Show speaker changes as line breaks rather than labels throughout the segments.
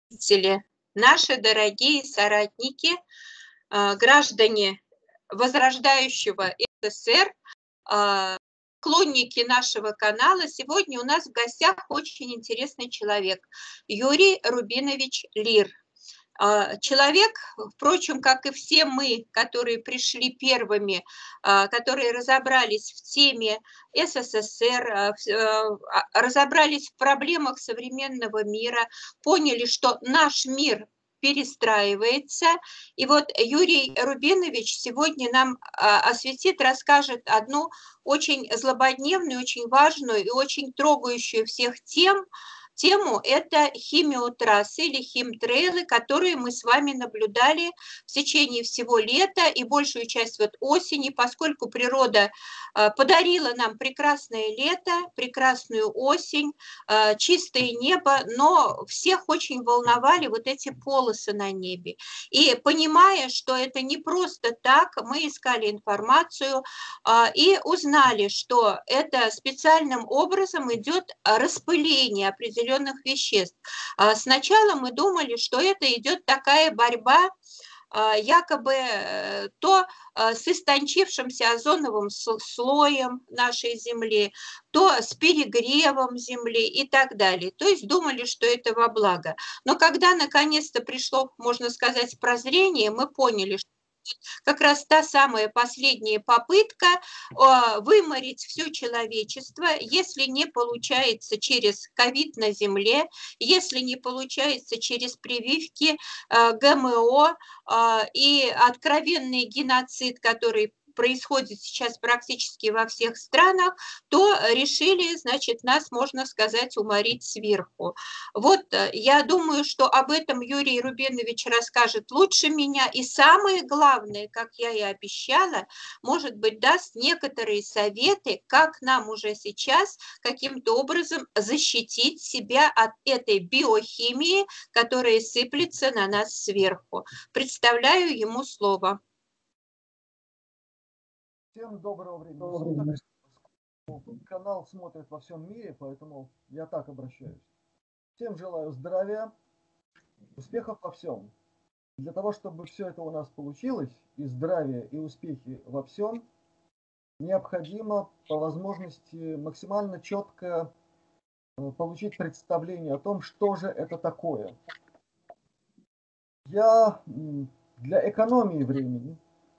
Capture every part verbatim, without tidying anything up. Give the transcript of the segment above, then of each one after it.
Зрители, наши дорогие соратники, а, граждане возрождающего СССР, а, поклонники нашего канала. Сегодня у нас в гостях очень интересный человек- Юрий Рубинович Лир. А, человек, впрочем, как и все мы, которые пришли первыми, а, которые разобрались в теме СССР, а, в а, разобрались в проблемах современного мира, поняли, что наш мир перестраивается. И вот Юрий Рубинович сегодня нам, а, осветит, расскажет одну очень злободневную, очень важную и очень трогающую всех тем тему. Это химиотрассы или химтрейлы, которые мы с вами наблюдали в течение всего лета и большую часть вот осени, поскольку природа, а, подарила нам прекрасное лето, прекрасную осень, а, чистое небо, но всех очень волновали вот эти полосы на небе. И понимая, что это не просто так, мы искали информацию, а, и узнали, что это специальным образом идет распыление определенных веществ. А, сначала мы думали, что это идет такая борьба, а, якобы, э, то, а, с истончившимся озоновым с слоем нашей Земли, то с перегревом Земли и так далее. То есть думали, что это во благо. Но когда наконец-то пришло, можно сказать, прозрение, мы поняли, что как раз та самая последняя попытка, а, выморить всё человечество. Если не получается через ковид на Земле, если не получается через прививки, а, ГМО, а, и откровенный геноцид, который происходит сейчас практически во всех странах, то решили, значит, нас, можно сказать, уморить сверху. Вот, я думаю, что об этом Юрий Рубинович расскажет лучше меня. И самое главное, как я и обещала, может быть, даст некоторые советы, как нам уже сейчас каким-то образом защитить себя от этой биохимии, которая сыплется на нас сверху. Представляю ему слово.
Всем доброго времени суток. Канал смотрят во всем мире, поэтому я так обращаюсь. Всем желаю здравия, успехов во всем. Для того, чтобы все это у нас получилось, и здравие, и успехи во всем, необходимо по возможности максимально четко получить представление о том, что же это такое. Я для экономии времени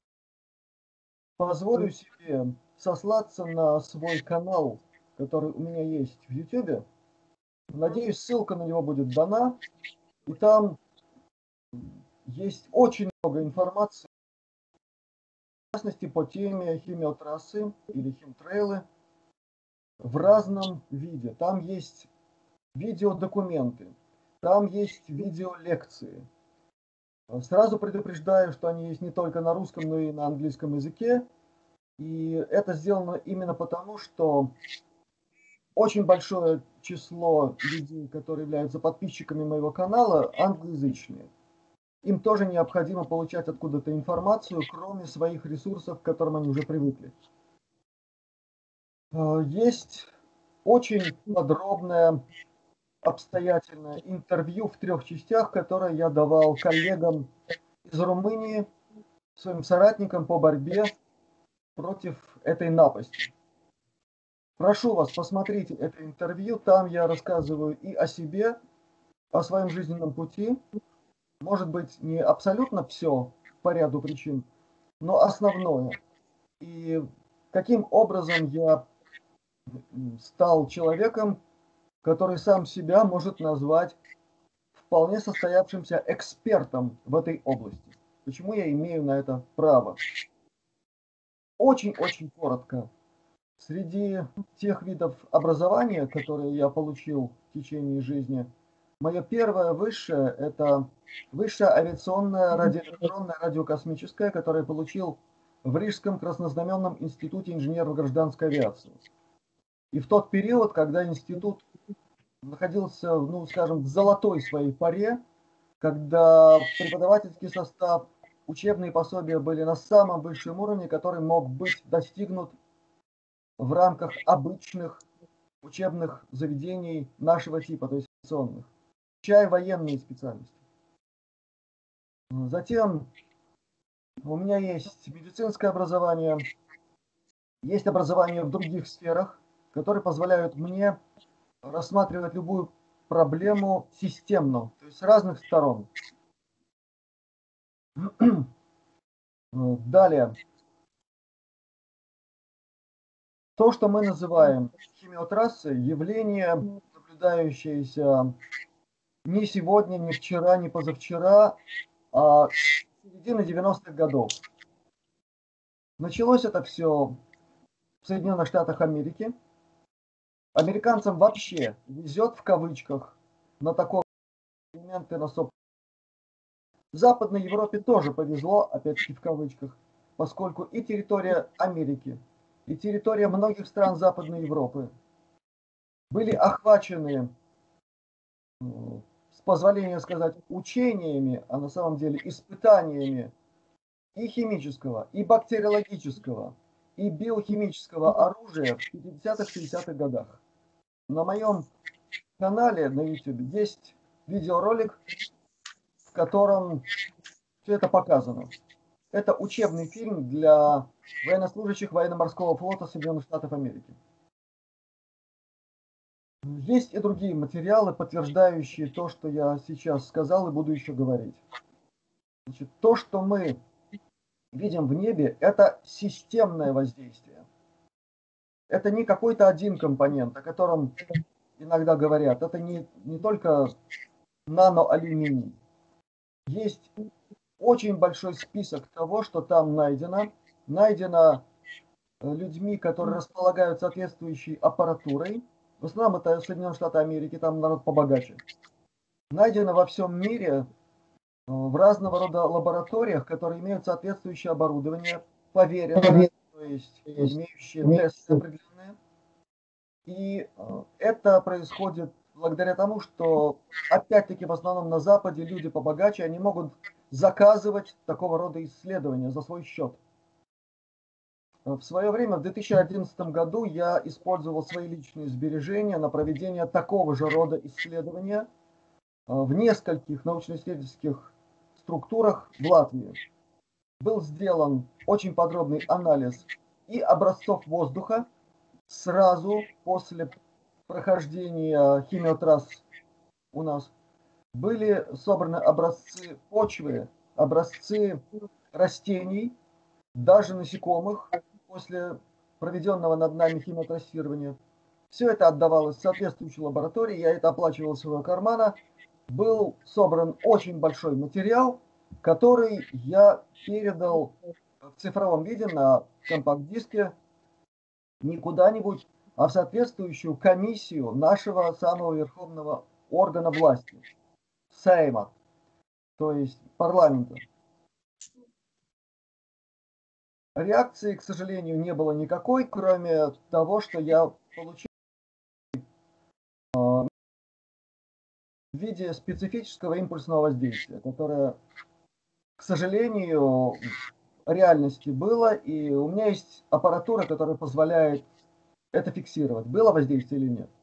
позволю себе сослаться на свой канал, который у меня есть в ютубе. Надеюсь, ссылка на него будет дана. И там есть очень много информации, в частности, по теме химиотрассы или химтрейлы в разном виде. Там есть видеодокументы, там есть видеолекции. Сразу предупреждаю, что они есть не только на русском, но и на английском языке. И это сделано именно потому, что очень большое число людей, которые являются подписчиками моего канала, англоязычные. Им тоже необходимо получать откуда-то информацию, кроме своих ресурсов, к которым они уже привыкли. Есть очень подробное, обстоятельное интервью в трех частях, которое я давал коллегам из Румынии, своим соратникам по борьбе против этой напасти. Прошу вас, посмотрите это интервью, там я рассказываю и о себе, о своем жизненном пути. Может быть, не абсолютно все по ряду причин, но основное. И каким образом я стал человеком, который сам себя может назвать вполне состоявшимся экспертом в этой области. Почему я имею на это право? Очень-очень коротко. Среди тех видов образования, которые я получил в течение жизни, мое первое высшее – это высшее авиационное радиоэлектронное радиокосмическое, которое я получил в Рижском краснознаменном институте инженеров гражданской авиации. И в тот период, когда институт находился, ну, скажем, в золотой своей поре, когда преподавательский состав, учебные пособия были на самом высшем уровне, который мог быть достигнут в рамках обычных учебных заведений нашего типа, то есть авиационных. включая военные специальности. Затем у меня есть медицинское образование, есть образование в других сферах, которые позволяют мне рассматривать любую проблему системно, то есть с разных сторон. Далее. То, что мы называем химиотрассой, явление, наблюдающееся не сегодня, не вчера, не позавчера, а с середины девяностых годов. Началось это все в Соединенных Штатах Америки. Американцам вообще везет в кавычках на такие элементы на собственном. В Западной Европе тоже повезло, опять-таки в кавычках, поскольку и территория Америки, и территория многих стран Западной Европы были охвачены, с позволения сказать, учениями, а на самом деле испытаниями и химического, и бактериологического, и биохимического оружия в пятидесятых-шестидесятых годах. На моем канале на YouTube есть видеоролик, в котором все это показано. Это учебный фильм для военнослужащих военно-морского флота Соединенных Штатов Америки. Есть и другие материалы, подтверждающие то, что я сейчас сказал и буду еще говорить. Значит, то, что мы видим в небе, это системное воздействие. Это не какой-то один компонент, о котором иногда говорят. Это не, не только наноалюминий. Есть очень большой список того, что там найдено. Найдено людьми, которые располагают соответствующей аппаратурой. В основном это Соединенные Штаты Америки, там народ побогаче. Найдено во всем мире в разного рода лабораториях, которые имеют соответствующее оборудование, поверенное, то есть имеющие тесты определенные. И это происходит благодаря тому, что опять-таки в основном на Западе люди побогаче, они могут заказывать такого рода исследования за свой счет. В свое время, в две тысячи одиннадцатом году, я использовал свои личные сбережения на проведение такого же рода исследования в нескольких научно-исследовательских структурах в Латвии. Был сделан очень подробный анализ и образцов воздуха сразу после прохождения химиотрасс у нас. Были собраны образцы почвы, образцы растений, даже насекомых после проведенного над нами химиотрассирования. Все это отдавалось в соответствующей лаборатории, я это оплачивал из своего кармана. Был собран очень большой материал, который я передал в цифровом виде на компакт-диске не куда-нибудь, а в соответствующую комиссию нашего самого верховного органа власти, Сейма, то есть парламента. Реакции, к сожалению, не было никакой, кроме того, что я получил в виде специфического импульсного воздействия, которое, к сожалению, в реальности было, и у меня есть аппаратура, которая позволяет это фиксировать, было воздействие или нет.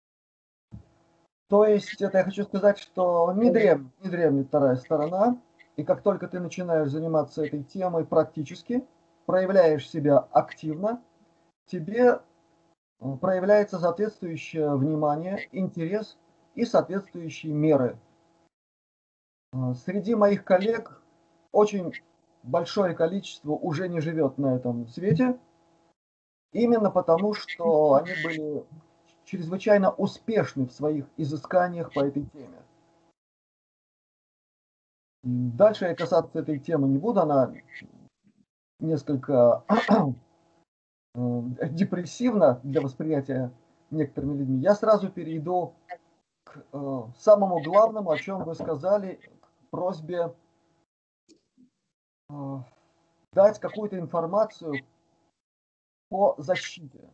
То есть, это я хочу сказать, что не дремлет, не дремлет вторая сторона, и как только ты начинаешь заниматься этой темой практически, проявляешь себя активно, тебе проявляется соответствующее внимание, интерес и соответствующие меры. Среди моих коллег очень большое количество уже не живет на этом свете, именно потому, что они были чрезвычайно успешны в своих изысканиях по этой теме. Дальше я касаться этой темы не буду, она несколько депрессивна для восприятия некоторыми людьми. Я сразу перейду к э, самому главному, о чем вы сказали, к просьбе э, дать какую-то информацию по защите.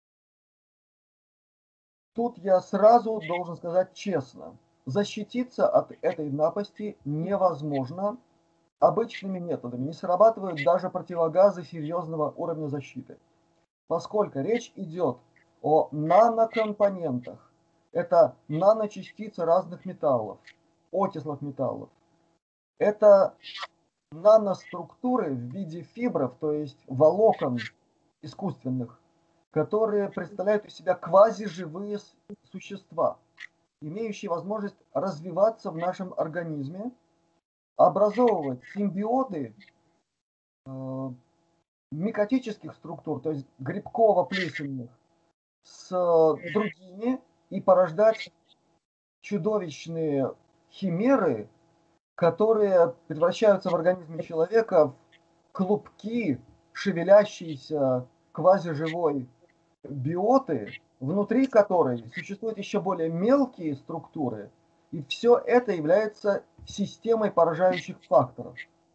Тут я сразу должен сказать честно, защититься от этой напасти невозможно обычными методами. Не срабатывают даже противогазы серьезного уровня защиты, поскольку речь идет о нанокомпонентах, Это наночастицы разных металлов, окислов металлов. Это наноструктуры в виде фибров, то есть волокон искусственных, которые представляют из себя квазиживые существа, имеющие возможность развиваться в нашем организме, образовывать симбиоты э, микотических структур, то есть грибково-плесенных, с другими и порождать чудовищные химеры, которые превращаются в организме человека в клубки, шевелящиеся квазиживой биоты, внутри которой существуют еще более мелкие структуры, и все это является системой поражающих факторов.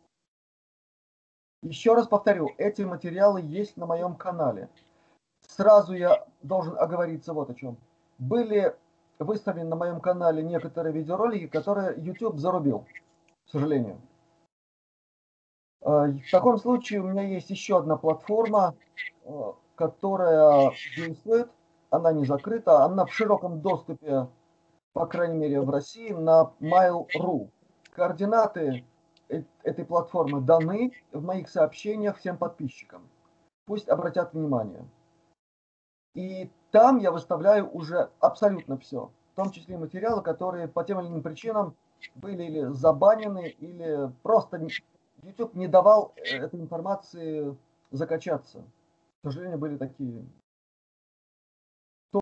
Еще раз повторю, эти материалы есть на моем канале. Сразу я должен оговориться вот о чем. Были выставлены на моем канале некоторые видеоролики, которые YouTube зарубил, к сожалению. В таком случае у меня есть еще одна платформа, которая действует, она не закрыта, она в широком доступе, по крайней мере в России, на mail точка ру. Координаты этой платформы даны в моих сообщениях всем подписчикам. Пусть обратят внимание. И там я выставляю уже абсолютно все, в том числе материалы, которые по тем или иным причинам были или забанены, или просто YouTube не давал этой информации закачаться. К сожалению, были такие. То,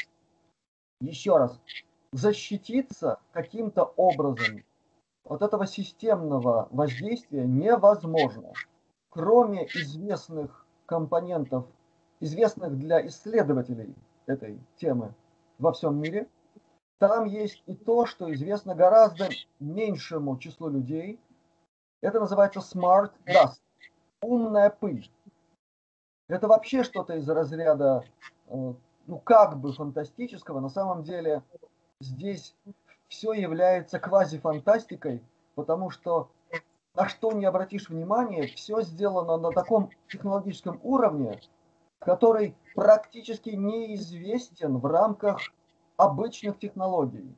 еще раз, защититься каким-то образом от этого системного воздействия невозможно. Кроме известных компонентов, известных для исследователей этой темы во всем мире, там есть и то, что известно гораздо меньшему числу людей. Это называется smart dust, умная пыль. Это вообще что-то из разряда, ну, как бы фантастического. На самом деле здесь все является квазифантастикой, потому что на что не обратишь внимание, все сделано на таком технологическом уровне, который практически неизвестен в рамках обычных технологий.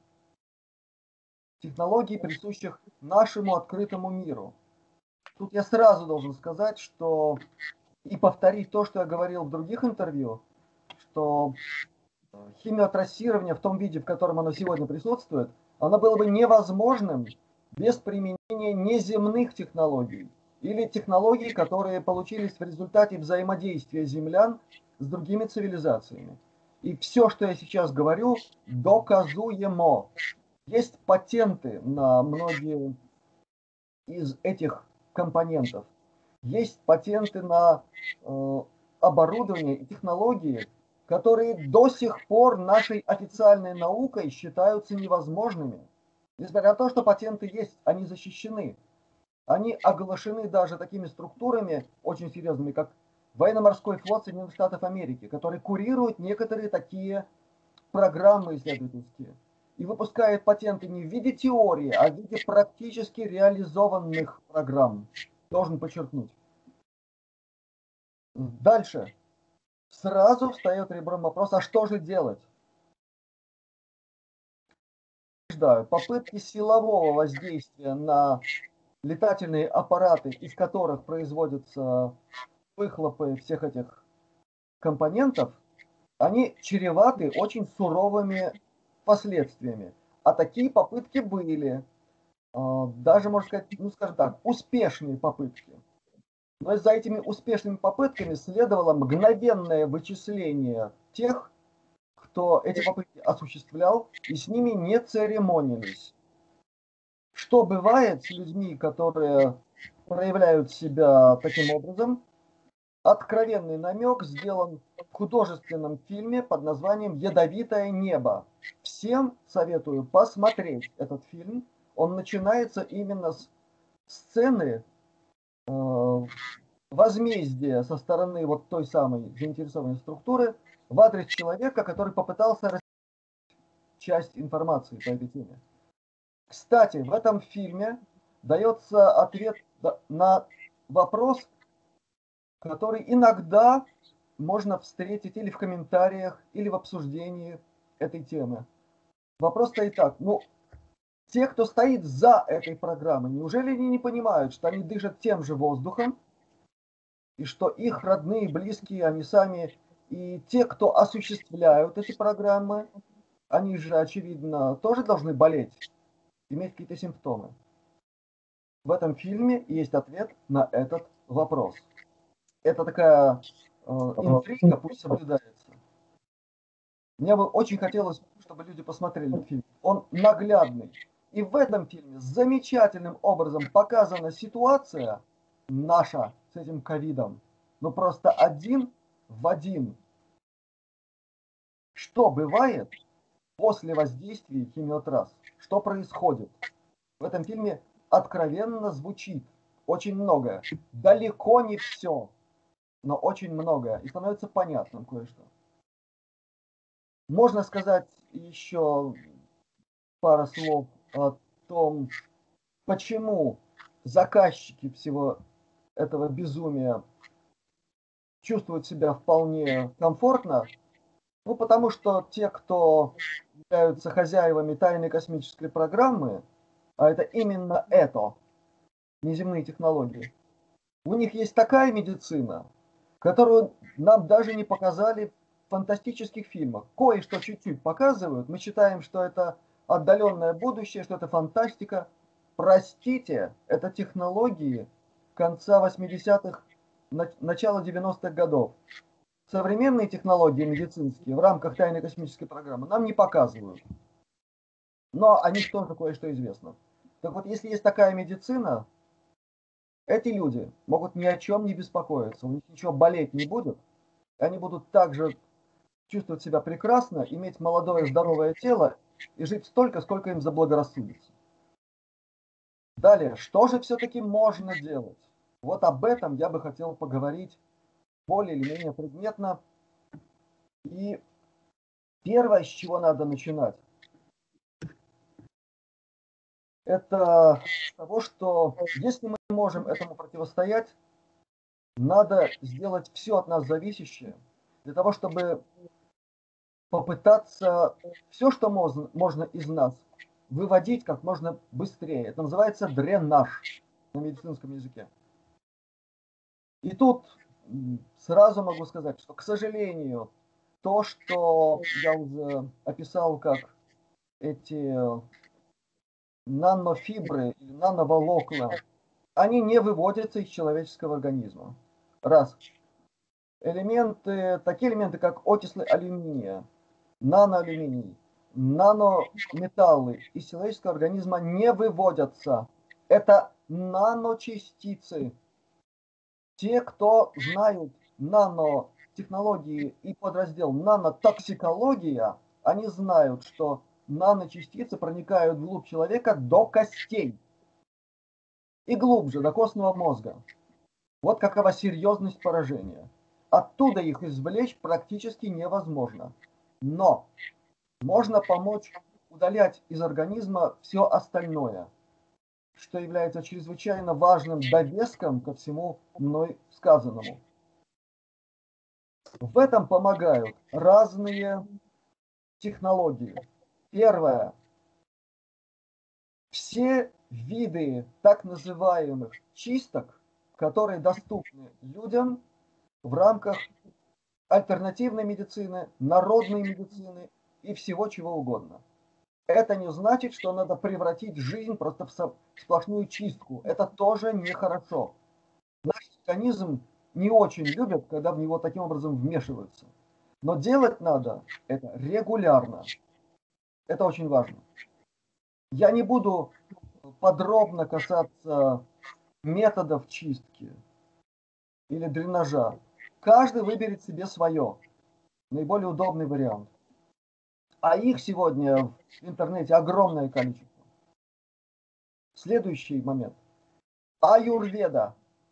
Технологий, присущих нашему открытому миру. Тут я сразу должен сказать, что и повторить то, что я говорил в других интервью, что химиотрассирование в том виде, в котором оно сегодня присутствует, оно было бы невозможным без применения неземных технологий или технологий, которые получились в результате взаимодействия землян с другими цивилизациями. И все, что я сейчас говорю, доказуемо. Есть патенты на многие из этих компонентов. Есть патенты на э, оборудование и технологии, которые до сих пор нашей официальной наукой считаются невозможными. Несмотря на то, что патенты есть, они защищены. Они оглашены даже такими структурами очень серьезными, как Военно-морской флот Соединенных Штатов Америки, который курирует некоторые такие программы исследовательские и выпускает патенты не в виде теории, а в виде практически реализованных программ. Должен подчеркнуть. Дальше. Сразу встает ребром вопрос, а что же делать? Попытки силового воздействия на летательные аппараты, из которых производятся выхлопы всех этих компонентов, они чреваты очень суровыми последствиями. А такие попытки были. Даже, можно сказать, ну скажем так, успешные попытки. Но за этими успешными попытками следовало мгновенное вычисление тех, кто эти попытки осуществлял, и с ними не церемонились. Что бывает с людьми, которые проявляют себя таким образом? Откровенный намек сделан в художественном фильме под названием «Ядовитое небо». Всем советую посмотреть этот фильм. Он начинается именно с сцены э, возмездия со стороны вот той самой заинтересованной структуры в адрес человека, который попытался рассказать часть информации по этой теме. Кстати, в этом фильме дается ответ на вопрос, который иногда можно встретить или в комментариях, или в обсуждении этой темы. вопрос стоит так, ну, те, кто стоит за этой программой, неужели они не понимают, что они дышат тем же воздухом, и что их родные, близкие, они сами, и те, кто осуществляют эти программы, они же, очевидно, тоже должны болеть, иметь какие-то симптомы. В этом фильме есть ответ на этот вопрос. Это такая э, интрига, пусть соблюдается. Мне бы очень хотелось, чтобы люди посмотрели фильм. Он наглядный. И в этом фильме замечательным образом показана ситуация наша с этим ковидом. Ну просто один в один. Что бывает после воздействия химиотрасс? Что происходит? В этом фильме откровенно звучит очень многое. Далеко не все, но очень многое. И становится понятным кое-что. Можно сказать еще пару слов о том, почему заказчики всего этого безумия чувствуют себя вполне комфортно. Ну, потому что те, кто являются хозяевами тайной космической программы, а это именно это, неземные технологии, у них есть такая медицина, которую нам даже не показали в фантастических фильмах. Кое-что чуть-чуть показывают, мы считаем, что это отдаленное будущее, что это фантастика. Простите, это технологии конца восьмидесятых, начала девяностых годов. Современные технологии медицинские в рамках тайной космической программы нам не показывают. Но о них тоже кое-что известно. Так вот, если есть такая медицина, эти люди могут ни о чем не беспокоиться, у них ничего болеть не будет, они будут также чувствовать себя прекрасно, иметь молодое здоровое тело и жить столько, сколько им заблагорассудится. Далее, что же все-таки можно делать? Вот об этом я бы хотел поговорить более или менее предметно. И первое, с чего надо начинать, это с того, что если мы можем этому противостоять, надо сделать все от нас зависящее для того, чтобы попытаться все, что можно, можно из нас, выводить как можно быстрее. Это называется дренаж на медицинском языке. И тут сразу могу сказать, что, к сожалению, то, что я уже описал как эти нанофибры или нановолокна, они не выводятся из человеческого организма. Раз. Элементы, такие элементы, как окислы алюминия, наноалюминий, нанометаллы из человеческого организма не выводятся. Это наночастицы. Те, кто знают нанотехнологии и подраздел нанотоксикология, они знают, что наночастицы проникают вглубь человека до костей и глубже, до костного мозга. Вот какова серьезность поражения. Оттуда их извлечь практически невозможно. Но можно помочь удалять из организма все остальное, что является чрезвычайно важным довеском ко всему мной сказанному. В этом помогают разные технологии. Первое. Все виды так называемых чисток, которые доступны людям в рамках альтернативной медицины, народной медицины и всего чего угодно. Это не значит, что надо превратить жизнь просто в сплошную чистку. Это тоже нехорошо. Наш организм не очень любит, когда в него таким образом вмешиваются. Но делать надо это регулярно. Это очень важно. Я не буду подробно касаться методов чистки или дренажа. Каждый выберет себе свое, наиболее удобный вариант. А их сегодня в интернете огромное количество. Следующий момент. Аюрведа.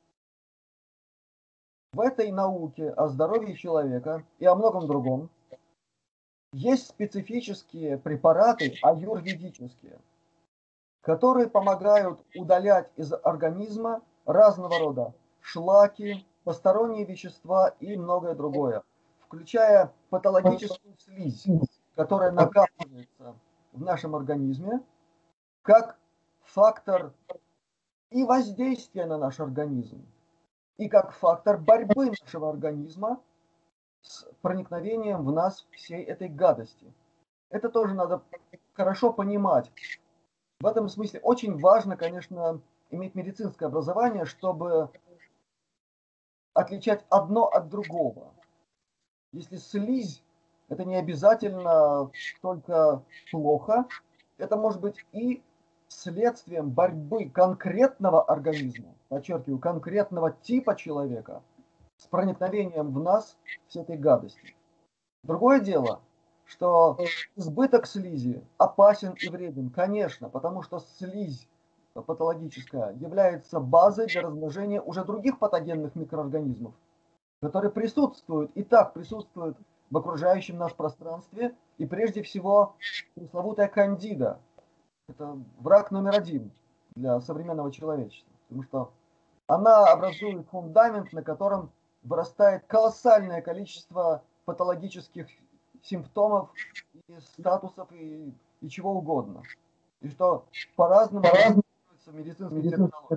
В этой науке о здоровье человека и о многом другом есть специфические препараты аюрведические, которые помогают удалять из организма разного рода шлаки, посторонние вещества и многое другое, включая патологическую слизь, которая накапливается в нашем организме как фактор и воздействия на наш организм, и как фактор борьбы нашего организма с проникновением в нас всей этой гадости. Это тоже надо хорошо понимать. В этом смысле очень важно, конечно, иметь медицинское образование, чтобы отличать одно от другого. Если слизь, это не обязательно только плохо, это может быть и следствием борьбы конкретного организма, подчеркиваю, конкретного типа человека с проникновением в нас всей этой гадости. Другое дело, что избыток слизи опасен и вреден, конечно, потому что слизь патологическая является базой для размножения уже других патогенных микроорганизмов, которые присутствуют и так присутствуют в окружающем нас пространстве, и прежде всего пресловутая кандида. Это враг номер один для современного человечества, потому что она образует фундамент, на котором вырастает колоссальное количество патологических симптомов и статусов и, и чего угодно. И что по-разному используется в медицинской терминологии.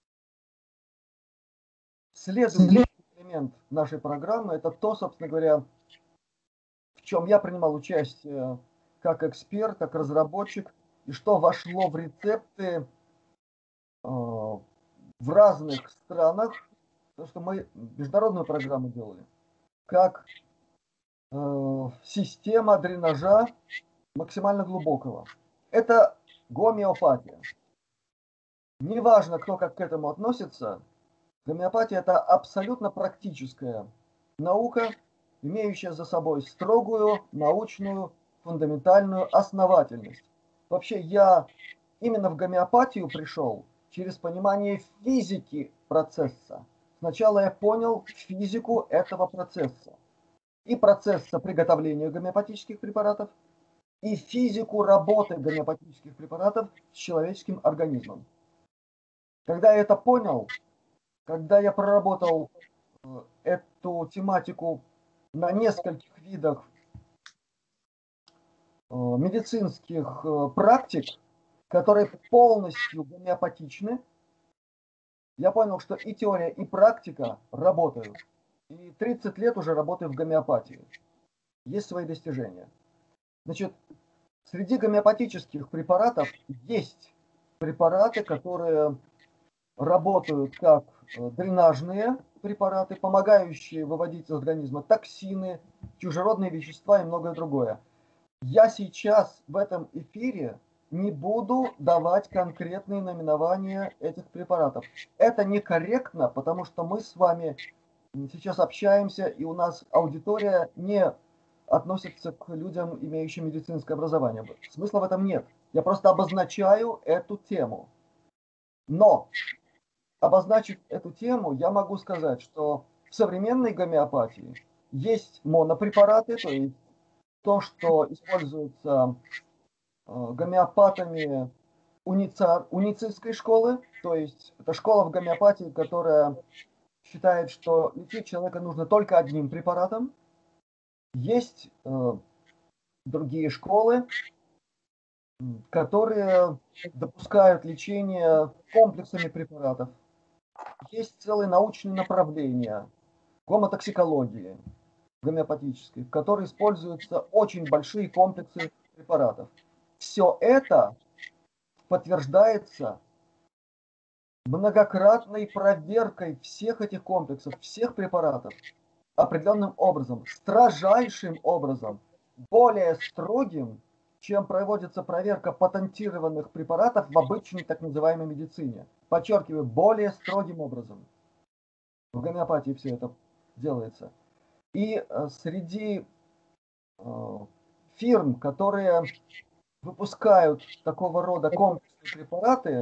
Следующий элемент нашей программы – это то, собственно говоря, в чем я принимал участие как эксперт, как разработчик, и что вошло в рецепты э, в разных странах, то, что мы международную программу делали, как э, система дренажа максимально глубокого. Это гомеопатия. Неважно, кто как к этому относится, гомеопатия – это абсолютно практическая наука, имеющая за собой строгую, научную, фундаментальную основательность. Вообще, я именно в гомеопатию пришел через понимание физики процесса. Сначала я понял физику этого процесса. И процесса приготовления гомеопатических препаратов, и физику работы гомеопатических препаратов с человеческим организмом. Когда я это понял, когда я проработал эту тематику на нескольких видах медицинских практик, которые полностью гомеопатичны, я понял, что и теория, и практика работают. И тридцать лет уже работаю в гомеопатии. Есть свои достижения. Значит, среди гомеопатических препаратов есть препараты, которые работают как дренажные препараты, помогающие выводить из организма токсины, чужеродные вещества и многое другое. Я сейчас в этом эфире не буду давать конкретные наименования этих препаратов. Это некорректно, потому что мы с вами сейчас общаемся, и у нас аудитория не относится к людям, имеющим медицинское образование. Смысла в этом нет. Я просто обозначаю эту тему. Но, обозначив эту тему, я могу сказать, что в современной гомеопатии есть монопрепараты, то есть то, что используется гомеопатами уницистской школы, то есть это школа в гомеопатии, которая считает, что лечить человека нужно только одним препаратом. Есть э, другие школы, которые допускают лечение комплексами препаратов. Есть целые научные направления гомотоксикологии гомеопатической, в которой используются очень большие комплексы препаратов. Все это подтверждается многократной проверкой всех этих комплексов, всех препаратов определенным образом, строжайшим образом, более строгим, чем проводится проверка патентированных препаратов в обычной так называемой медицине. Подчеркиваю, более строгим образом. В гомеопатии все это делается. И среди э, фирм, которые выпускают такого рода комплексные препараты,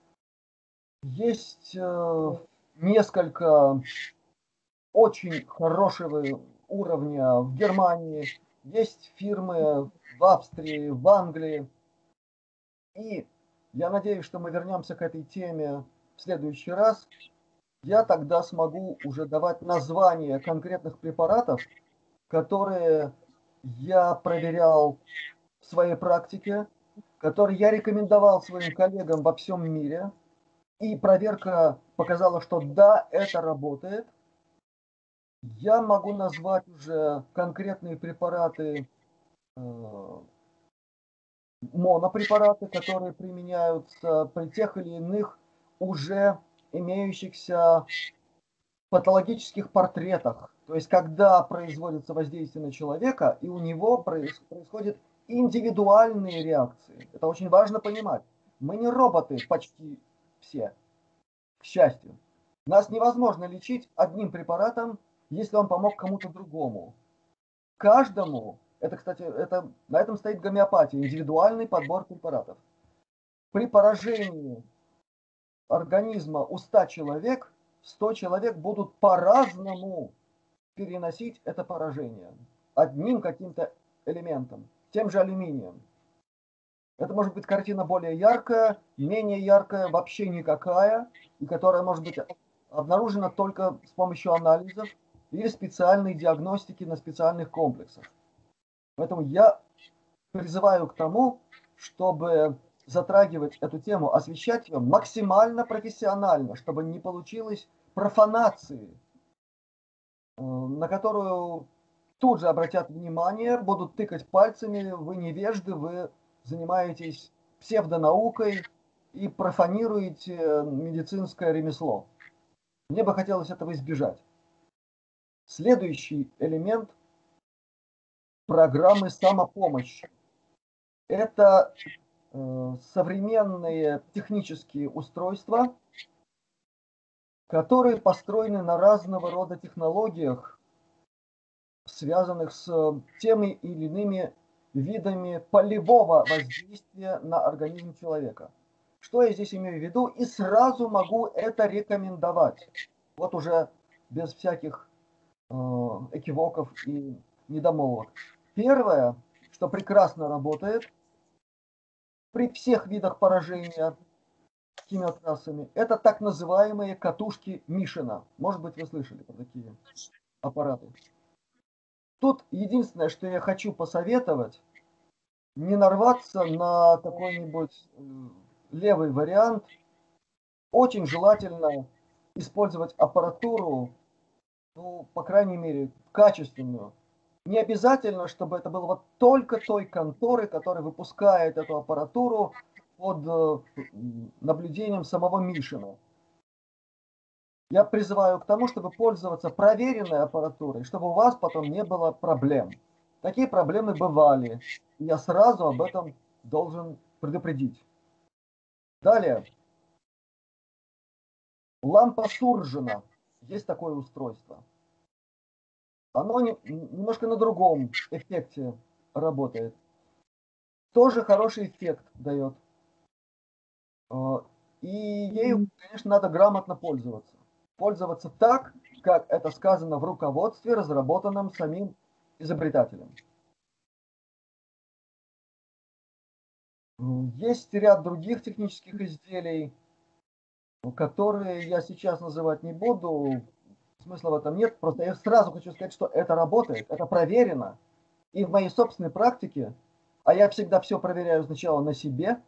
есть э, несколько очень хорошего уровня в Германии, есть фирмы в Австрии, в Англии. И я надеюсь, что мы вернемся к этой теме в следующий раз. Я тогда смогу уже давать названия конкретных препаратов, которые я проверял в своей практике, который я рекомендовал своим коллегам во всем мире, и проверка показала, что да, это работает. Я могу назвать уже конкретные препараты, э, монопрепараты, которые применяются при тех или иных уже имеющихся патологических портретах. То есть, когда производится воздействие на человека, и у него происходят индивидуальные реакции. Это очень важно понимать. Мы не роботы почти все, к счастью. Нас невозможно лечить одним препаратом, если он помог кому-то другому. Каждому, это, кстати, это, на этом стоит гомеопатия, индивидуальный подбор препаратов. При поражении организма у ста человек, сто человек будут по-разному переносить это поражение. Одним каким-то элементом, тем же алюминием. Это может быть картина более яркая, менее яркая, вообще никакая, и которая может быть обнаружена только с помощью анализов или специальной диагностики на специальных комплексах. Поэтому я призываю к тому, чтобы затрагивать эту тему, освещать ее максимально профессионально, чтобы не получилось профанации, на которую тут же обратят внимание, будут тыкать пальцами, вы невежды, вы занимаетесь псевдонаукой и профанируете медицинское ремесло. Мне бы хотелось этого избежать. Следующий элемент программы самопомощи. Это э, современные технические устройства, которые построены на разного рода технологиях, связанных с теми или иными видами полевого воздействия на организм человека. Что я здесь имею в виду? И сразу могу это рекомендовать. Вот уже без всяких э, экивоков и недомолвок. Первое, что прекрасно работает при всех видах поражения химиотрассами, это так называемые катушки Мишина. Может быть, вы слышали про такие аппараты. Тут единственное, что я хочу посоветовать, не нарваться на какой-нибудь левый вариант. Очень желательно использовать аппаратуру, ну, по крайней мере, качественную. Не обязательно, чтобы это было вот только той конторы, которая выпускает эту аппаратуру под наблюдением самого Мишина. Я призываю к тому, чтобы пользоваться проверенной аппаратурой, чтобы у вас потом не было проблем. Такие проблемы бывали, и я сразу об этом должен предупредить. Далее. Лампа Суржина. Есть такое устройство. Оно не, немножко на другом эффекте работает. Тоже хороший эффект дает. И ею, конечно, надо грамотно пользоваться. Пользоваться так, как это сказано в руководстве, разработанном самим изобретателем. Есть ряд других технических изделий, которые я сейчас называть не буду. Смысла в этом нет. Просто я сразу хочу сказать, что это работает, это проверено. И в моей собственной практике, а я всегда все проверяю сначала на себе,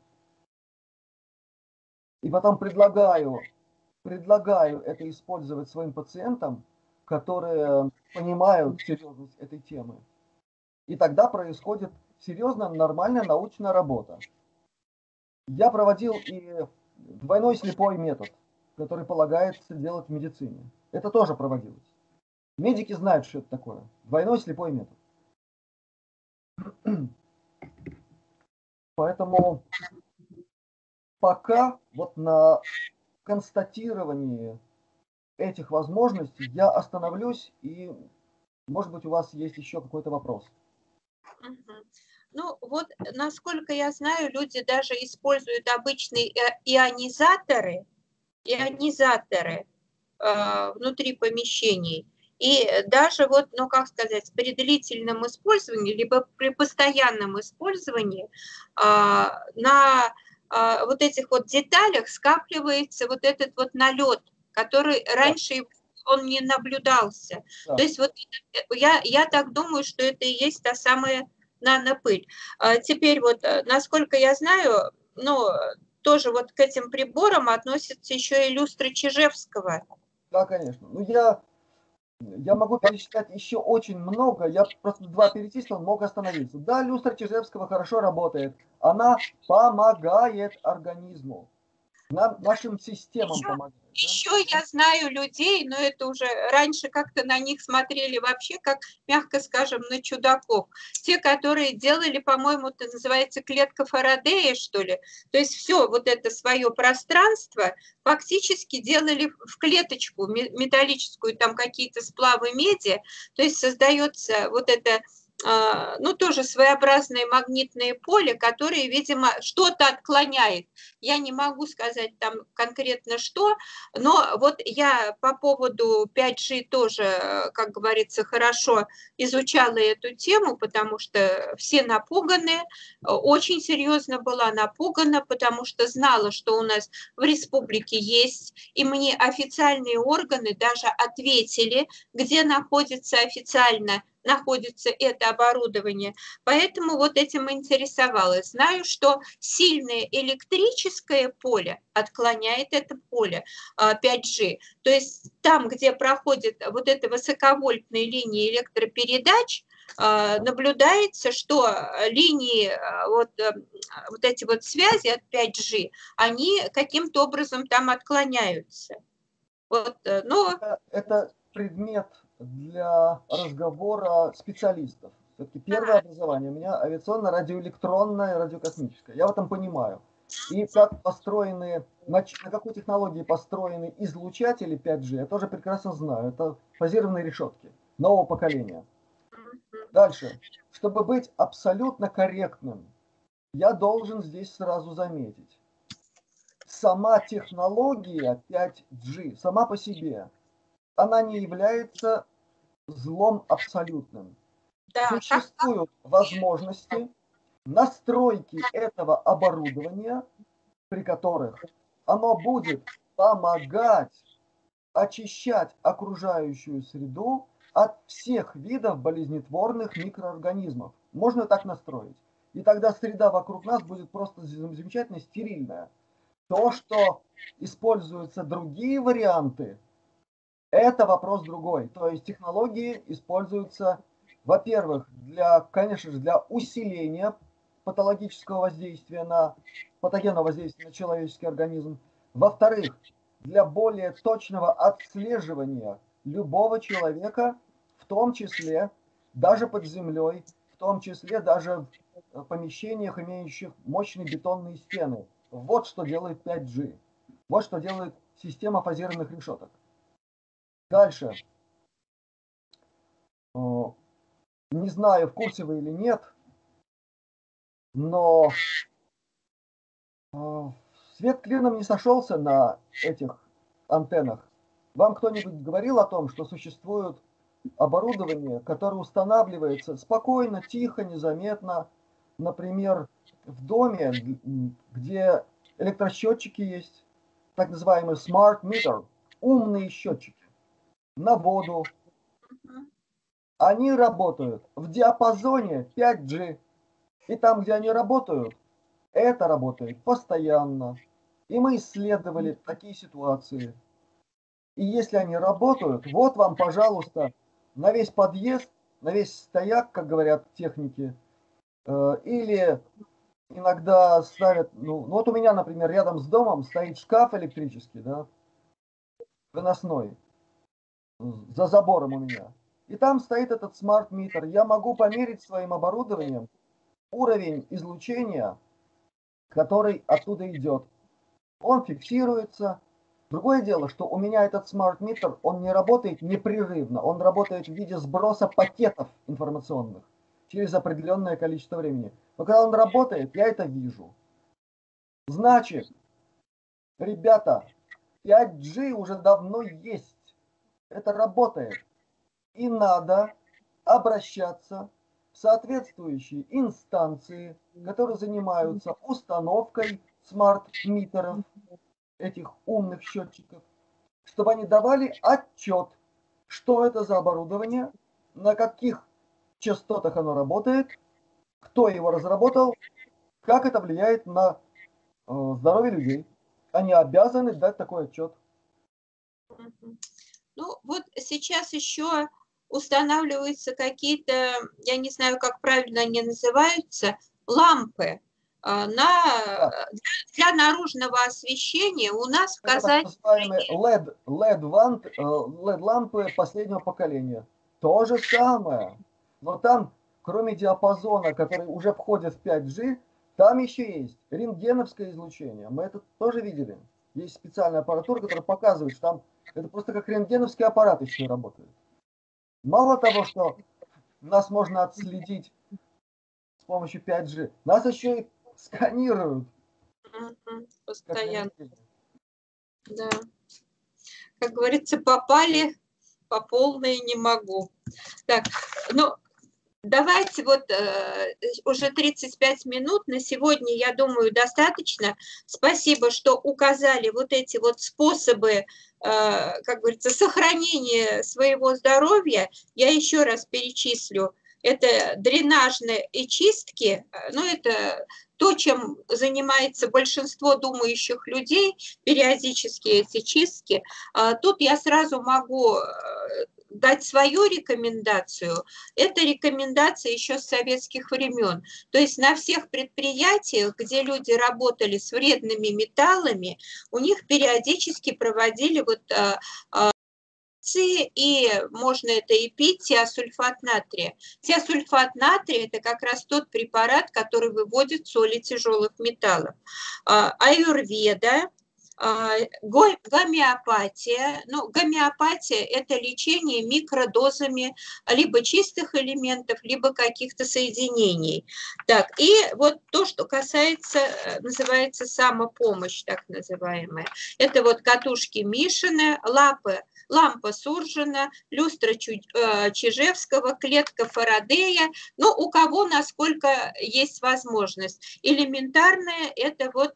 и потом предлагаю, предлагаю это использовать своим пациентам, которые понимают серьезность этой темы. И тогда происходит серьезная, нормальная научная работа. Я проводил и двойной слепой метод, который полагается делать в медицине. Это тоже проводилось. Медики знают, что это такое. Двойной слепой метод. Поэтому пока вот на констатировании этих возможностей я остановлюсь, и, может быть, у вас есть еще какой-то вопрос.
Ну, вот, насколько я знаю, люди даже используют обычные ионизаторы, ионизаторы э, внутри помещений. И даже вот, ну, как сказать, при длительном использовании, либо при постоянном использовании э, на э, вот этих вот деталях скапливается вот этот вот налет, который раньше он не наблюдался. Да. То есть вот я, я так думаю, что это и есть та самая нанопыль. А теперь вот, насколько я знаю, ну, тоже вот к этим приборам относятся еще и люстры Чижевского.
Да, конечно. Ну, я, я могу перечислять еще очень много. Я просто два перечислил, мог остановиться. Да, люстра Чижевского хорошо работает. Она помогает организму. Нам, нашим системам
Еще,
помогает. Да?
еще я знаю людей, но это уже раньше как-то на них смотрели вообще, как, мягко скажем, на чудаков. Те, которые делали, по-моему, это называется клетка Фарадея, что ли. То есть все вот это свое пространство фактически делали в клеточку металлическую, там какие-то сплавы меди. То есть создается вот это, ну, тоже своеобразное магнитное поле, которое, видимо, что-то отклоняет. Я не могу сказать там конкретно что, но вот я по поводу пять джи тоже, как говорится, хорошо изучала эту тему, потому что все напуганы, очень серьезно была напугана, потому что знала, что у нас в республике есть, и мне официальные органы даже ответили, где находится официально находится это оборудование. Поэтому вот этим интересовалась. Знаю, что сильное электрическое поле отклоняет это поле пять джи. То есть там, где проходит вот эта высоковольтная линия электропередач, наблюдается, что линии, вот, вот эти вот связи от пять джи, они каким-то образом там отклоняются. Вот, но...
это, это предмет для разговора специалистов. Все-таки первое образование у меня авиационно-радиоэлектронное, радиокосмическое. Я в этом понимаю. И как построены, на, на какой технологии построены излучатели пять джи, я тоже прекрасно знаю. Это фазированные решетки нового поколения. Дальше. Чтобы быть абсолютно корректным, я должен здесь сразу заметить. Сама технология пять джи, сама по себе, она не является злом абсолютным.
Да,
Существуют возможности настройки этого оборудования, при которых оно будет помогать очищать окружающую среду от всех видов болезнетворных микроорганизмов. Можно так настроить. И тогда среда вокруг нас будет просто замечательно стерильная. То, что используются другие варианты, это вопрос другой. То есть технологии используются, во-первых, для, конечно же, для усиления патологического воздействия на патогенного воздействия на человеческий организм. Во-вторых, для более точного отслеживания любого человека, в том числе даже под землей, в том числе даже в помещениях, имеющих мощные бетонные стены. Вот что делает пять джи. Вот что делает система фазированных решеток. Дальше. Не знаю, в курсе вы или нет, но свет клином не сошелся на этих антеннах. Вам кто-нибудь говорил о том, что существует оборудование, которое устанавливается спокойно, тихо, незаметно, например, в доме, где электросчетчики есть, так называемый smart meter, умные счетчики, на воду. Они работают в диапазоне пять джи. И там, где они работают, это работает постоянно. И мы исследовали такие ситуации. И если они работают, вот вам, пожалуйста, на весь подъезд, на весь стояк, как говорят техники, э, или иногда ставят, ну, ну вот у меня, например, рядом с домом стоит шкаф электрический, да, выносной, за забором у меня. И там стоит этот смарт-митер. Я могу померить своим оборудованием уровень излучения, который оттуда идет. Он фиксируется. Другое дело, что у меня этот смарт-митер, он не работает непрерывно. Он работает в виде сброса пакетов информационных через определенное количество времени. Но когда он работает, я это вижу. Значит, ребята, пять джи уже давно есть. Это работает. И надо обращаться в соответствующие инстанции, которые занимаются установкой смарт-митеров, этих умных счетчиков, чтобы они давали отчет, что это за оборудование, на каких частотах оно работает, кто его разработал, как это влияет на э, здоровье людей. Они обязаны дать такой отчет.
Ну, вот сейчас еще устанавливаются какие-то, я не знаю, как правильно они называются, лампы на,
Да.
для, для наружного освещения. У нас в
Это
Казани...
так называемые LED, LED, LED лампы последнего поколения. То же самое. Но там, кроме диапазона, который уже входит в пять джи, там еще есть рентгеновское излучение. Мы это тоже видели. Есть специальная аппаратура, которая показывает, что там это просто как рентгеновский аппарат еще работает. Мало того, что нас можно отследить с помощью пять джи, нас еще и сканируют.
Постоянно. Да. Как говорится, попали по полной не могу. Так, ну, давайте вот э, уже тридцать пять минут, на сегодня, я думаю, достаточно. Спасибо, что указали вот эти вот способы, э, как говорится, сохранения своего здоровья. Я еще раз перечислю. Это дренажные и чистки, ну, это то, чем занимается большинство думающих людей, периодически эти чистки. Тут я сразу могу дать свою рекомендацию. Это рекомендация еще с советских времен. То есть на всех предприятиях, где люди работали с вредными металлами, у них периодически проводили вот и можно это и пить, тиосульфат натрия. Тиосульфат натрия – это как раз тот препарат, который выводит соли тяжелых металлов. Аюрведа, гомеопатия. Ну, гомеопатия – это лечение микродозами либо чистых элементов, либо каких-то соединений. Так, и вот то, что касается, называется самопомощь, так называемая. Это вот катушки Мишина, лапы, лампа Суржина, люстра Чижевского, клетка Фарадея. Ну, у кого насколько есть возможность. Элементарное – это вот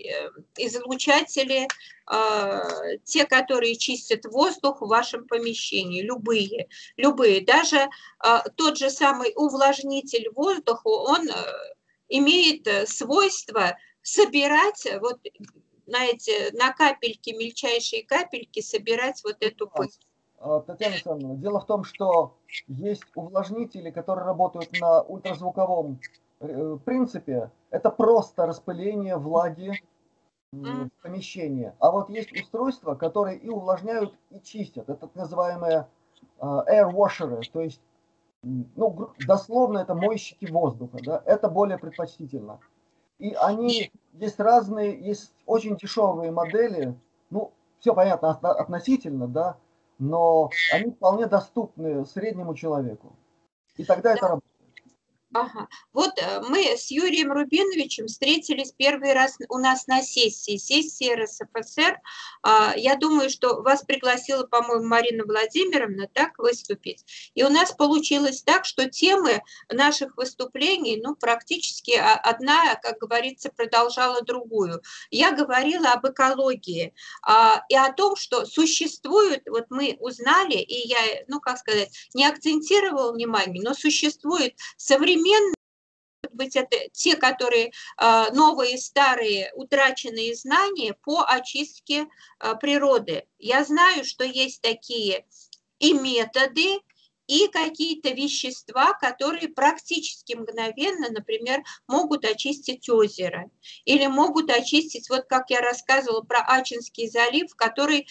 излучатели, те, которые чистят воздух в вашем помещении, любые, любые. Даже тот же самый увлажнитель воздуха, он имеет свойство собирать вот на эти, на капельки, мельчайшие капельки, собирать вот эту пыль.
Татьяна Александровна, дело в том, что есть увлажнители, которые работают на ультразвуковом принципе. Это просто распыление влаги в помещении. А вот есть устройства, которые и увлажняют, и чистят. Это так называемые air washer, то есть, ну, дословно это мойщики воздуха. Да? Это более предпочтительно. И они, есть разные, есть очень дешевые модели, ну, все понятно относительно, да, но они вполне доступны среднему человеку. И тогда это работает.
Ага. Вот мы с Юрием Рубиновичем встретились первый раз у нас на сессии, сессии эр эс эф эс эр. Я думаю, что вас пригласила, по-моему, Марина Владимировна, так, выступить. И у нас получилось так, что темы наших выступлений, ну, практически одна, как говорится, продолжала другую. Я говорила об экологии и о том, что существует, вот мы узнали, и я, ну, как сказать, не акцентировала внимание, но существует современные, может быть, это те, которые новые, старые, утраченные знания по очистке природы. Я знаю, что есть такие и методы, и какие-то вещества, которые практически мгновенно, например, могут очистить озеро. Или могут очистить, вот как я рассказывала про Ачинский залив, который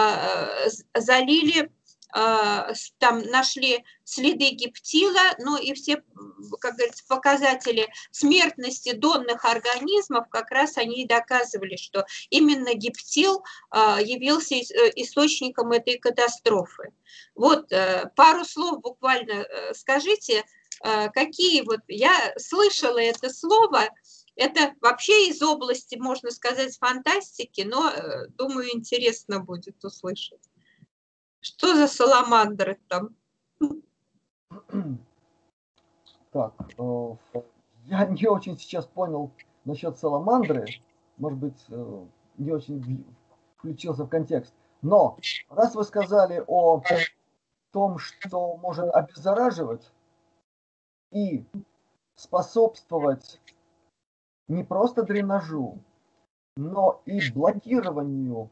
залили, там нашли следы гептила, ну и все, как говорится, показатели смертности донных организмов, как раз они и доказывали, что именно гептил явился источником этой катастрофы. Вот, пару слов буквально скажите, какие вот, я слышала это слово, это вообще из области, можно сказать, фантастики, но, думаю, интересно будет услышать. Что за саламандры там?
Так, я не очень сейчас понял насчет саламандры, может быть, не очень включился в контекст. Но раз вы сказали о том, что может обеззараживать и способствовать не просто дренажу, но и блокированию,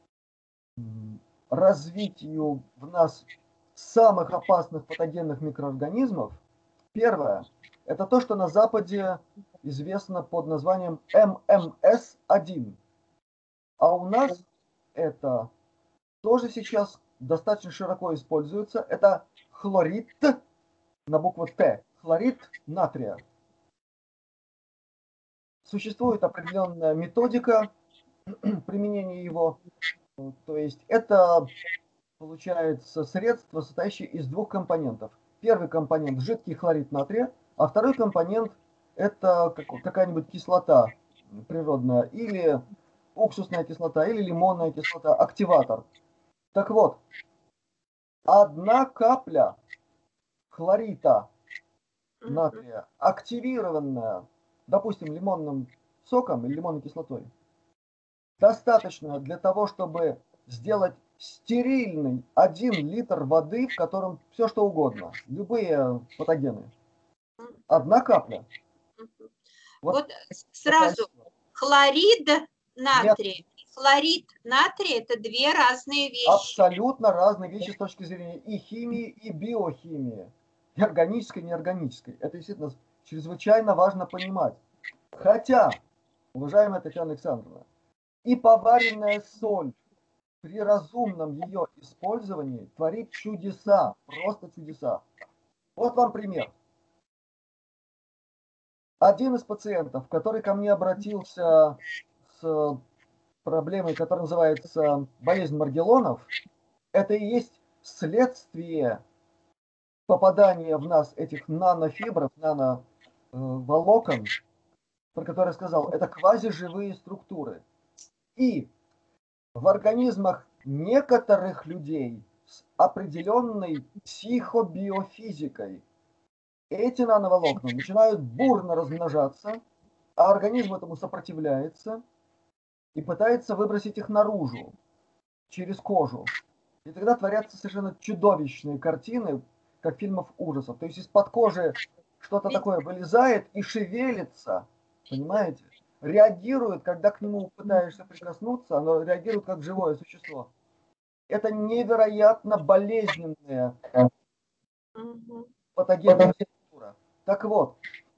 развитию в нас самых опасных патогенных микроорганизмов. Первое – это то, что на Западе известно под названием эм эм эс один. А у нас это тоже сейчас достаточно широко используется. Это хлорид на букву Т, хлорид натрия. Существует определенная методика применения его. То есть это получается средство, состоящее из двух компонентов. Первый компонент – жидкий хлорид натрия, а второй компонент – это какая-нибудь кислота природная, или уксусная кислота, или лимонная кислота, активатор. Так вот, одна капля хлорита натрия, активированная, допустим, лимонным соком или лимонной кислотой, достаточно для того, чтобы сделать стерильный один литр воды, в котором все что угодно, любые патогены. Одна капля.
Вот, вот сразу хлорид натрия и хлорид натрия – это две разные вещи.
Абсолютно разные вещи с точки зрения и химии, и биохимии. И органической, и неорганической. Это действительно чрезвычайно важно понимать. Хотя, уважаемая Татьяна Александровна, и поваренная соль при разумном ее использовании творит чудеса, просто чудеса. Вот вам пример. Один из пациентов, который ко мне обратился с проблемой, которая называется болезнь Маргелонов, это и есть следствие попадания в нас этих нанофибров, нановолокон, про которые я сказал, это квазиживые структуры. И в организмах некоторых людей с определенной психобиофизикой эти нановолокна начинают бурно размножаться, а организм этому сопротивляется и пытается выбросить их наружу, через кожу. И тогда творятся совершенно чудовищные картины, как фильмов ужасов. То есть из-под кожи что-то такое вылезает и шевелится, понимаете? Реагирует, когда к нему пытаешься прикоснуться, оно реагирует как живое существо. Это невероятно болезненная патогенная структура. Так вот,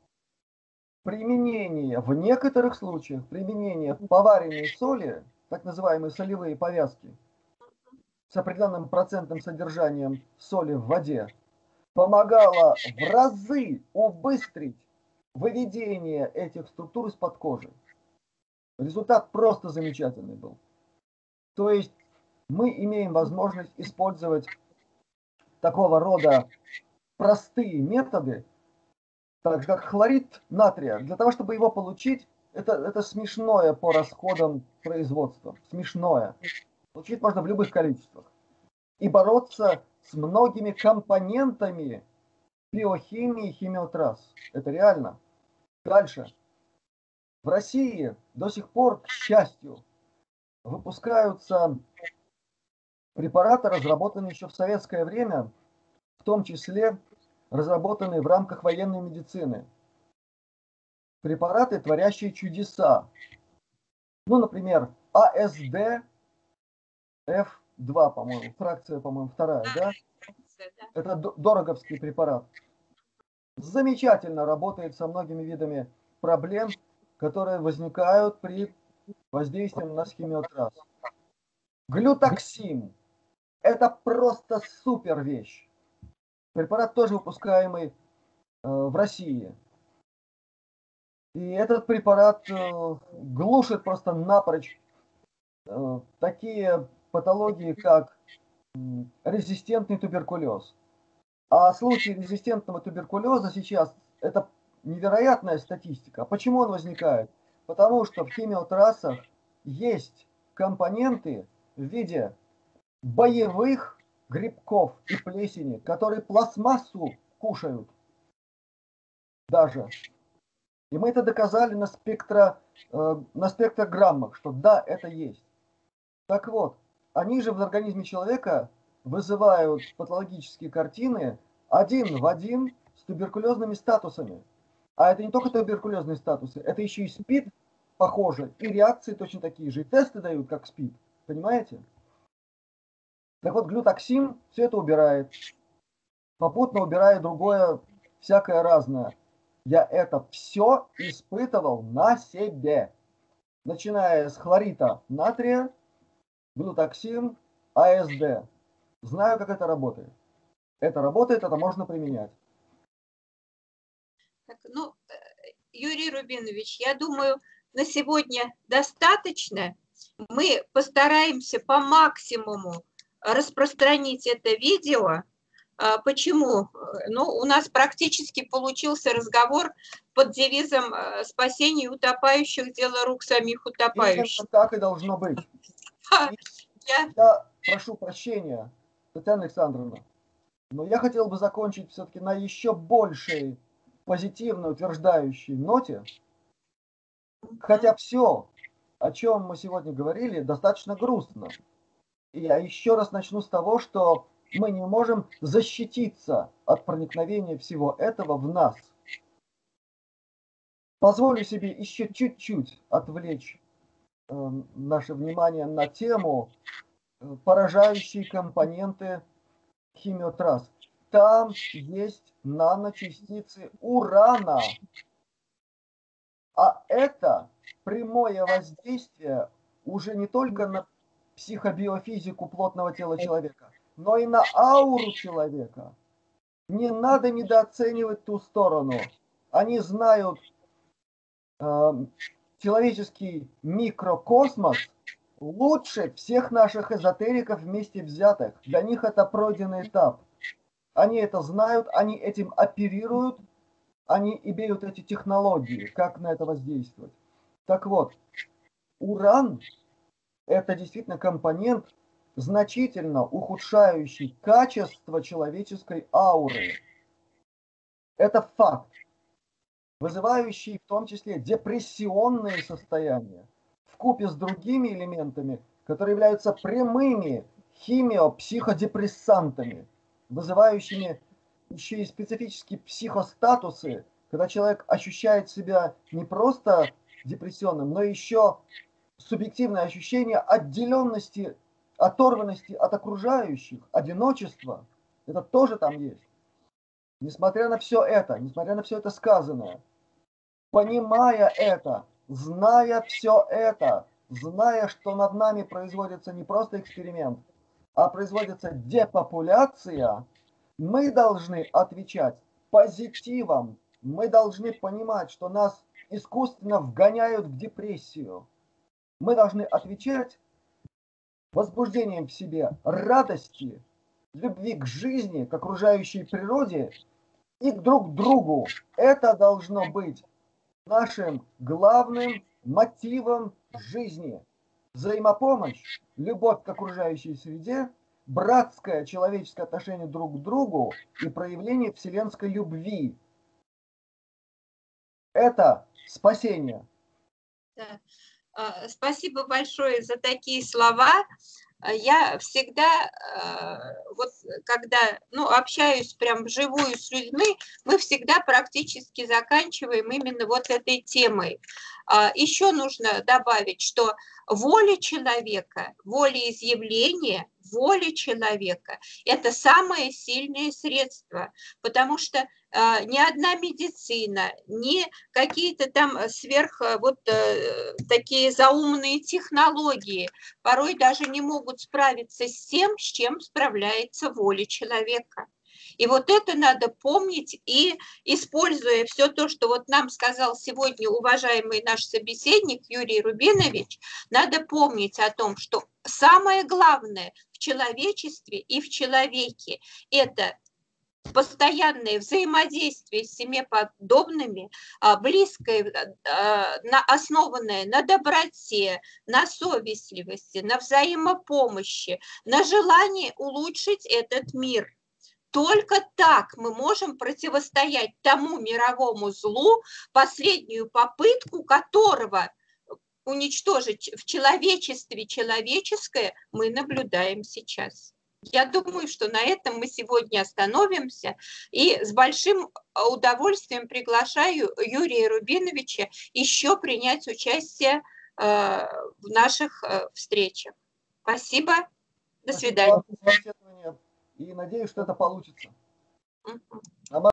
применение, в некоторых случаях, применение поваренной соли, так называемые солевые повязки, с определенным процентным содержанием соли в воде, помогало в разы убыстрить выведение этих структур из-под кожи. Результат просто замечательный был. То есть мы имеем возможность использовать такого рода простые методы, так же как хлорид натрия. Для того, чтобы его получить, это, это смешное по расходам производства. Смешное. Получить можно в любых количествах. И бороться с многими компонентами биохимии и химиотрасс. Это реально. Дальше. В России до сих пор, к счастью, выпускаются препараты, разработанные еще в советское время, в том числе разработанные в рамках военной медицины. Препараты, творящие чудеса. Ну, например, а эс дэ эф два, по-моему, фракция, по-моему, вторая, да? Это дороговский препарат. Замечательно работает со многими видами проблем, которые возникают при воздействии на химиотрасс. Глютаксин. Это просто супер вещь. Препарат тоже выпускаемый э, в России. И этот препарат э, глушит просто напрочь э, такие патологии, как э, резистентный туберкулез. А случаи резистентного туберкулеза сейчас это невероятная статистика. Почему он возникает? Потому что в химиотрассах есть компоненты в виде боевых грибков и плесени, которые пластмассу кушают даже. И мы это доказали на, спектро, э, на спектрограммах, что да, это есть. Так вот, они же в организме человека вызывают патологические картины один в один с туберкулезными статусами. А это не только туберкулезные статусы, это еще и СПИД, похоже, и реакции точно такие же, и тесты дают, как СПИД, понимаете? Так вот, глютоксин все это убирает, попутно убирая другое, всякое разное. Я это все испытывал на себе, начиная с хлорида натрия, глютоксин, АСД. Знаю, как это работает. Это работает, это можно применять.
Так, ну, Юрий Рубинович, я думаю, на сегодня достаточно. Мы постараемся по максимуму распространить это видео. Почему? Ну, у нас практически получился разговор под девизом «Спасение утопающих – дело рук самих утопающих».
Именно так и должно быть. И
я...
я прошу прощения, Татьяна Александровна, но я хотел бы закончить все-таки на еще большей позитивно утверждающей ноте, хотя все, о чем мы сегодня говорили, достаточно грустно. И я еще раз начну с того, что мы не можем защититься от проникновения всего этого в нас. Позволю себе еще чуть-чуть отвлечь э, наше внимание на тему э, поражающие компоненты химиотрасс. Там есть наночастицы урана. А это прямое воздействие уже не только на психобиофизику плотного тела человека, но и на ауру человека. Не надо недооценивать ту сторону. Они знают э, человеческий микрокосмос лучше всех наших эзотериков вместе взятых. Для них это пройденный этап. Они это знают, они этим оперируют, они имеют эти технологии, как на это воздействовать. Так вот, уран – это действительно компонент, значительно ухудшающий качество человеческой ауры. Это факт, вызывающий в том числе депрессионные состояния, вкупе с другими элементами, которые являются прямыми химиопсиходепрессантами, вызывающими еще и специфические психостатусы, когда человек ощущает себя не просто депрессионным, но еще субъективное ощущение отделенности, оторванности от окружающих, одиночества. Это тоже там есть. Несмотря на все это, несмотря на все это сказанное, понимая это, зная все это, зная, что над нами производится не просто эксперимент, а производится депопуляция, мы должны отвечать позитивом. Мы должны понимать, что нас искусственно вгоняют в депрессию. Мы должны отвечать возбуждением в себе радости, любви к жизни, к окружающей природе и к друг другу. Это должно быть нашим главным мотивом жизни. Взаимопомощь, любовь к окружающей среде, братское человеческое отношение друг к другу и проявление вселенской любви. Это спасение.
Да. Спасибо большое за такие слова. Я всегда, вот когда ну, общаюсь прям вживую с людьми, мы всегда практически заканчиваем именно вот этой темой. Еще нужно добавить, что воля человека, волеизъявление, воля человека – это самое сильное средство, потому что ни одна медицина, ни какие-то там сверх вот такие заумные технологии порой даже не могут справиться с тем, с чем справляется воля человека. И вот это надо помнить, и используя все то, что вот нам сказал сегодня уважаемый наш собеседник Юрий Рубинович, надо помнить о том, что самое главное в человечестве и в человеке – это постоянное взаимодействие с себе подобными, близкое, основанное на доброте, на совестливости, на взаимопомощи, на желании улучшить этот мир. Только так мы можем противостоять тому мировому злу, последнюю попытку которого уничтожить в человечестве человеческое мы наблюдаем сейчас. Я думаю, что на этом мы сегодня остановимся. И с большим удовольствием приглашаю Юрия Рубиновича еще принять участие э, в наших э, встречах. Спасибо. До
Спасибо
свидания.
вам за собеседование. И надеюсь, что это получится.
Мгм.